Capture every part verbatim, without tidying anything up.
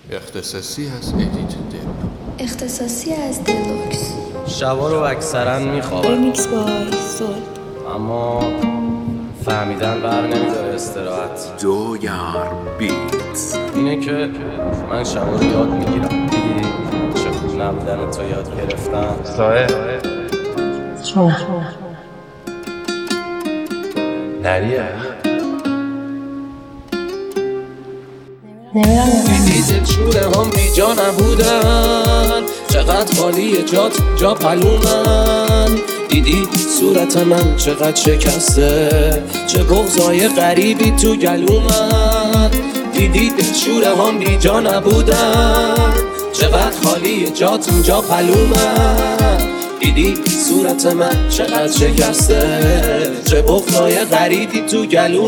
اختصاصی از ادیت دل اختصاصی از دلوکس. شبا رو اکثرا میخوابن ریمیکس بای سول، اما فهمیدن بر نمیداره استراحت. دو یار بیتس. اینه که من شبا رو یاد میگیرم. دیدی چه خوب نبودن تو یاد گرفتم. سایه نریه دیدی دلشوره هم بی جا نبودن، چقدر خالی جات جا پلومن. دیدی صورت من چقدر شکسته، چه بغضای غریبی تو گلومن. دیدی دلشوره هم بی جا نبودن، چقدر خالی جات جا پلومن. دیدی صورت من چقدر شکسته، چه بغضای غریبی تو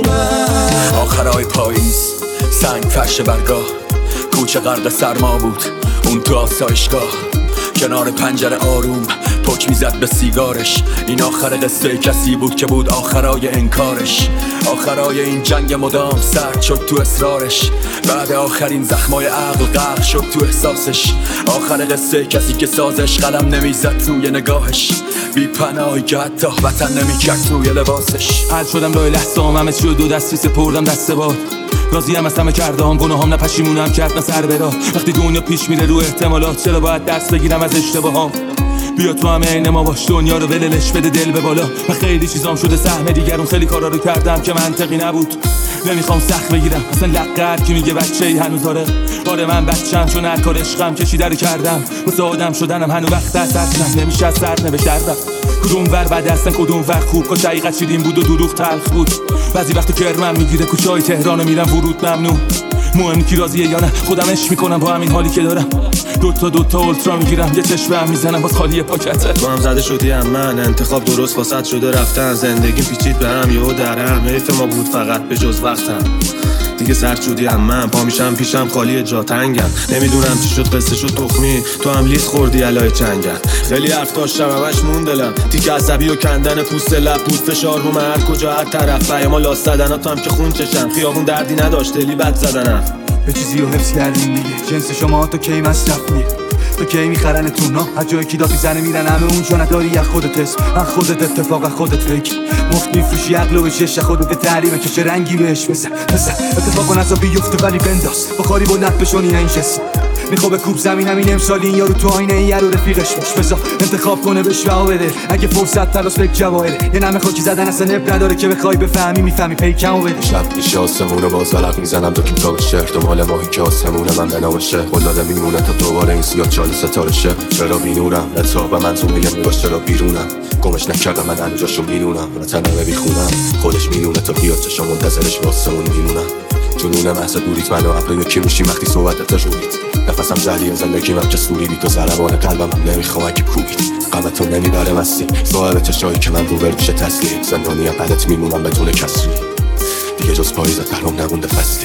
گلومن. آخرای پاییز سنگ فرش برگاه، کوچه غرق سرما بود اون تو آسایشگاه. کنار پنجره آروم پک میزد به سیگارش. این آخر قصه کسی بود که بود آخرای انکارش. آخرای این جنگ مدام سرد شد تو اصرارش. بعد آخرین زخمای عقل غرق شد تو احساسش. آخر قصه کسی که سازش قلم نمیزد توی نگاهش. بی پناهی که حتی وطن نمیکرد توی لباسش. حل شدم لای لحظه هم همه چی و دو دستی سپردم دست باد. راضیم از همه کرده هم گناه هم نه پشیمونم کرد نه سر برا. وقتی دنیا پیش میره رو احتمالات چرا باید درس بگیرم از اشتباهام. بیا تو همه عین ما باش، دنیا رو وللش بده دل به بالا. من خیلی چیزام شده سهم دیگرون، خیلی کارا رو کردم که منطقی نبود. نمیخوام سخت بگیرم اصلا لقر کی میگه بچه ای هنوز آره. آره من بچم چون هر کار عشقم کشیده رو کردم. واسه آدم شدنم هنو وقت از سرشم نمیشه از سر نوشت دردم. کدوم ور بد هستن کدوم ور خوب، کاش حقیقت شیرین بود و دروغ تلخ بود. بعضی وقت کرمم میگیره کوچه های تهران میرم ورود ممنوع. مهم کی راضیه یا نه خودم عشق میکنم با همین حالی که دارم. دوتا دوتا اولترا میگیرم یه چشم هم میزنم باز خالی پاکته. تو هم زده شدی هم من انتخاب درست واسط شده رفتن. زندگی پیچید برم یهو درم، حیف ما بود فقط به جز وقتم. دیگه سرد شدی هم من پا میشم پیشم خالی جا تنگم. نمیدونم چی شد قصه شد تخمی، تو هم لیز خوردی علای چنگم. خیلی حرف داشتم همش مون دلم، تیک عصبی و کندن پوست لب پوست فشار رو من هر کجا هر طرف. ما لاست زدنات هم که خون چشم، خیابون دردی نداشت دلی بد زدنم. به چیزی رو حفظ کردیم دیگه، جنس شما تا کی مصرف میه، تا کی میخرن تونا از جای کی داد میزنه میرن همه اون جا نداری از خودت اسم از خودت اتفاق از خودت فکر. مفت میفروشی عقلو به چش خودت تحریمه که چه رنگی بهش بزن بزن اتفاق نزا بیفته ولی بنداز با کاری بلند بشونی این کسی میخواد کوب زمین همین امسال این یارو تو آینه این یارو رفیقش باش. بزا انتخاب کنه بهش راه بده اگه فرصت تلاش فکر جواهره. یه نمه خاکی زدن اصلا اب نداره که بخوای بفهمی میفهمی پیکمو بده. شب میشه آسمونو باز ورق میزنم تو کتاب شعر تو مال ماهی که آسمونه من به نامشه. خلاده میمونه تا دوباره این سیاه چاله ستاره شه. چرا بینورم اتفاق من تو میگم میگاش چرا بیرونم گمش نکردم من انجاشو میدونم وطنمه بیخونم خودش میدونه تا بیاد چشم منتظرش واسمون میمونم. جنون محض دوریت منو ابر یکی میشی وقتی صحبت تجوید. نفسم جلیه زندگیم هم که سوری بی تو زربان قلبم هم نمیخوام اگه کوبید. قمتون نمیبره مستی صاحب چشایی که من رو برمیشه تسلیم. زندانی هم بدت میمونم بدون کسری دیگه جز پاییزت برام نمونده فصلی.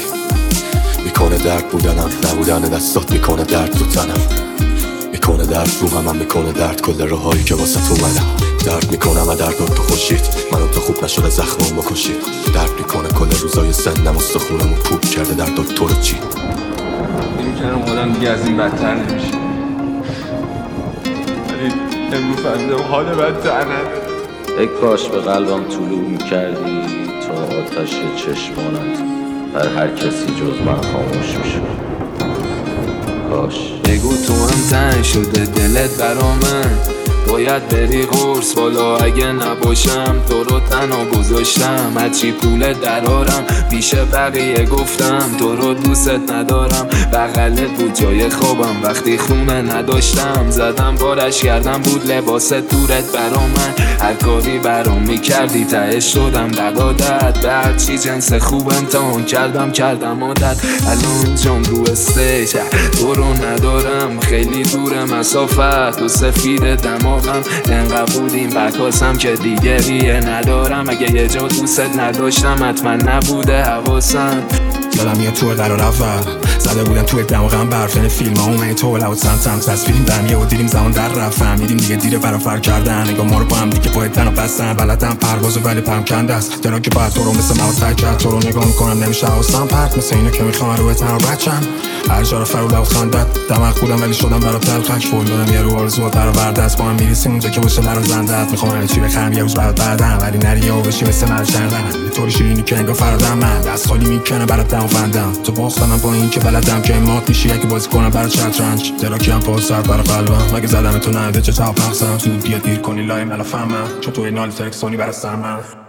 میکنه درد بودنم نبودن دستات میکنه درد تو تنم. میکنه درد رو هم, هم میکنه درد کل راهایی که واسه تو منم. درد میکنم و درد تو خوشید منو تو خوب نشده زخمم بکشید. درد میکنه کل روزای سنم استخونم و پوک کرده درد تو رو چی. نمیکنم آدم دیگه از این بدتر نمیشه، ولی امروز فهمیدم حال بدتر نداره. ای کاش به قلبم طلوع میکردی تا آتش چشمانت بر هر کسی جز من خاموش میشه. کاش بگو تو هم تنگ شده دلت برا من، باید بری قرص بالا اگه نباشم. تو رو تنها گذاشتم هرچی پول درارم پیش بقیه گفتم تو رو دوست ندارم. بغلت بود جای خوابم وقتی خونه نداشتم. زدم بارش کردم بود لباس دورت برا من. هر کاری برام میکردی تهش شدم دقادت. به هرچی جنس خوب امتحان کردم کردم عادت. الان جام رو استیج تو رو ندارم خیلی دور مسافت و سفید دماغ رفیقم انقدر بودیم بکاسم که دیگه ریه ندارم. اگه یه جا دوست نداشتم حتما نبوده حواسم. یادم یه تو قرار اول زده بودم توی دماغم برفن فیلم ها اومه تو لوت سم سم تصویریم دم یه و دیدیم زمان در رفتم میدیم دیگه دیره برا فرق کردن نگاه ما رو با هم دیگه باید تن و بستن بلدم پروازو ولی پرم کنده است درا که باید تو رو مثل مواد تک کرد تو رو نگاه میکنم نمیشه حواسم پرت مثل اینو که میخوام روی تن رو بچم هر جا رو فرو لب خندت دماغ بودم ولی شدم برا تلخک فول دادم یه رو آرزو در برده است با هم میرسیم اونجا که باشه برا زندت میخوام همه چی بخرم یه روز بعد بعدم ولی نری و بشی مثل من شردن یه طوری شیرینی که انگار فرادم من دست خالی میکنه برات دم فندم تو باختم با این که بلدم که مات میشی اگه بازی کنم برای شطرنج دراکی هم پاس سر برای قلبم مگه زدم تو نده چه تا پخصم تو بیا دیر کنی لای ملافم من چون توی نالی ترکسونی برای سر من